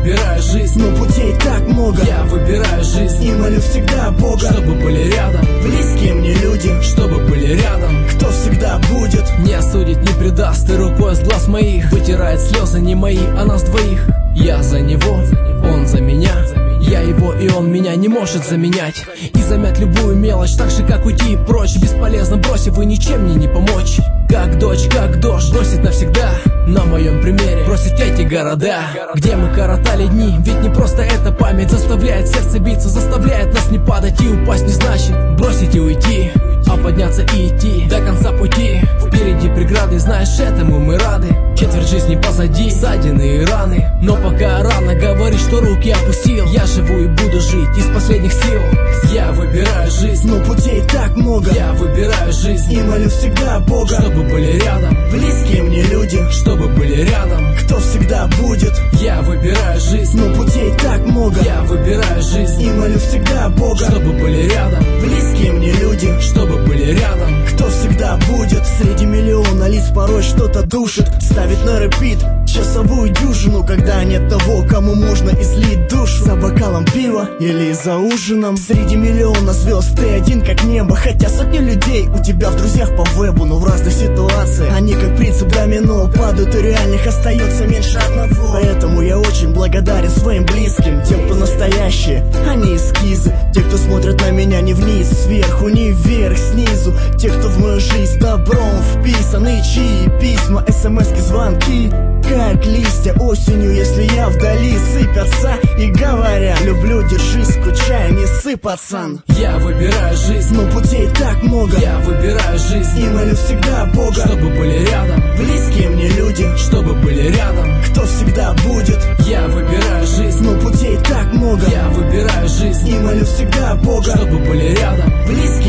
выбираю жизнь, но путей так много. Я выбираю жизнь и молю всегда Бога, чтобы были рядом близкие мне люди, чтобы были рядом. кто всегда будет, не осудит, не предаст, и рукой с глаз моих вытирает слезы не мои, а нас двоих. Я за него, он за меня, я его и он меня не может заменять. И замять любую мелочь, так же как уйти прочь, бесполезно бросив и ничем мне не помочь. Как дочь, как дождь, бросить навсегда. На моем примере бросить эти города, где мы коротали дни. Ведь не просто эта память заставляет сердце биться, заставляет нас не падать и упасть не значит бросить и уйти, а подняться и идти до конца пути. Впереди преграды, знаешь, этому мы рады. Четверть жизни позади, ссадины и раны. Но пока рано говорить, что руки опустил. Я живу и буду жить из последних сил. Я выбираю жизнь, но путей так много. Я выбираю жизнь и молю всегда Бога, чтобы были рядом близкие мне люди, чтобы были рядом. кто всегда будет. Я выбираю жизнь, но путей так много. Я выбираю жизнь и молю всегда Бога, чтобы были рядом близкие мне люди, чтобы были рядом. кто всегда будет. Среди миллиона лиц порой что-то душит, ставит на репит часовую дюжину, когда нет того, кому можно излить душу. За бокалом пива или за ужином. Среди миллиона звезд ты один как небо, хотя сотни людей у тебя в друзьях по вебу, но в разных ситуациях они как принцип домино падают, и реальных остается меньше одного. Поэтому я очень благодарен своим близким, тем, кто настоящие, а не эскизы. Те, кто смотрят на меня не вниз, сверху, не вверх, снизу. Те, кто в мою жизнь добром вписаны, чьи письма, смски, звонки как листья осенью, если я вдали, сыпятся и говорят: люблю, держись, скучай, не ссы, пацан. Я выбираю жизнь, но путей так много. Я выбираю жизнь и молю всегда Бога, чтобы были рядом близкие мне люди, чтобы были рядом. кто всегда будет. Я выбираю жизнь, но путей так много. Я выбираю жизнь и молю всегда Бога, чтобы были рядом близкие